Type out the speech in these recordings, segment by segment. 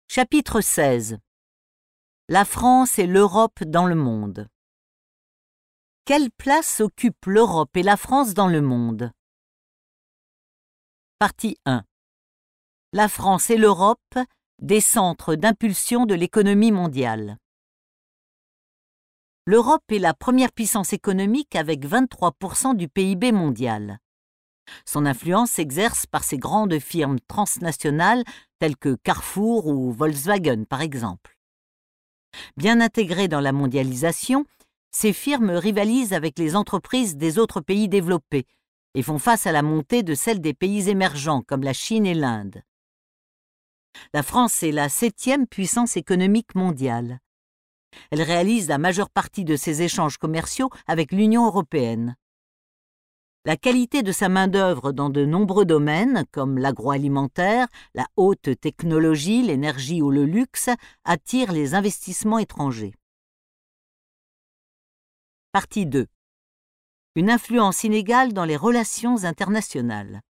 Chapitre 16. La France et l'Europe dans le monde. Quelle place occupent l'Europe et la France dans le monde? Partie 1. La France et l'Europe, des centres d'impulsion de l'économie mondiale. L'Europe est la première puissance économique avec 23% du PIB mondial. Son influence s'exerce par ses grandes firmes transnationales telles que Carrefour ou Volkswagen par exemple. Bien intégrées dans la mondialisation, ces firmes rivalisent avec les entreprises des autres pays développés et font face à la montée de celles des pays émergents comme la Chine et l'Inde. La France est la 7e puissance économique mondiale. Elle réalise la majeure partie de ses échanges commerciaux avec l'Union européenne. La qualité de sa main-d'œuvre dans de nombreux domaines, comme l'agroalimentaire, la haute technologie, l'énergie ou le luxe, attire les investissements étrangers. Partie 2. Une influence inégale dans les relations internationales.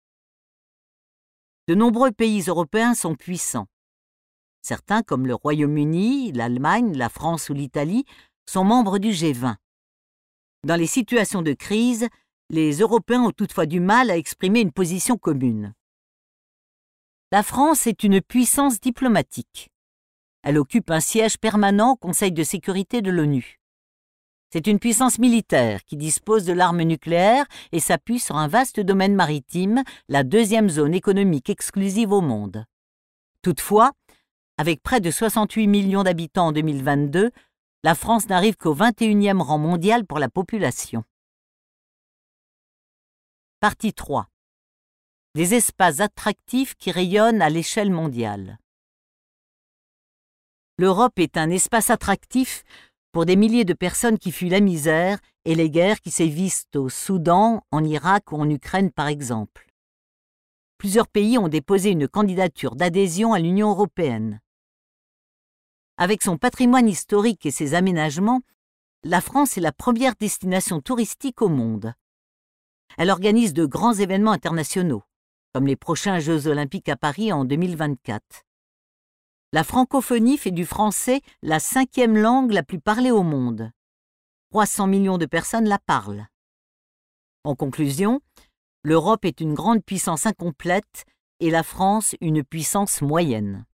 De nombreux pays européens sont puissants. Certains, comme le Royaume-Uni, l'Allemagne, la France ou l'Italie, sont membres du G20. Dans les situations de crise, les Européens ont toutefois du mal à exprimer une position commune. La France est une puissance diplomatique. Elle occupe un siège permanent au Conseil de sécurité de l'ONU. C'est une puissance militaire qui dispose de l'arme nucléaire et s'appuie sur un vaste domaine maritime, la 2e zone économique exclusive au monde. Toutefois, avec près de 68 millions d'habitants en 2022, la France n'arrive qu'au 21e rang mondial pour la population. Partie 3. Des espaces attractifs qui rayonnent à l'échelle mondiale. L'Europe est un espace attractif pour des milliers de personnes qui fuient la misère et les guerres qui sévissent au Soudan, en Irak ou en Ukraine par exemple. Plusieurs pays ont déposé une candidature d'adhésion à l'Union européenne. Avec son patrimoine historique et ses aménagements, la France est la première destination touristique au monde. Elle organise de grands événements internationaux, comme les prochains Jeux olympiques à Paris en 2024. La francophonie fait du français la 5e langue la plus parlée au monde. 300 millions de personnes la parlent. En conclusion, l'Europe est une grande puissance incomplète et la France une puissance moyenne.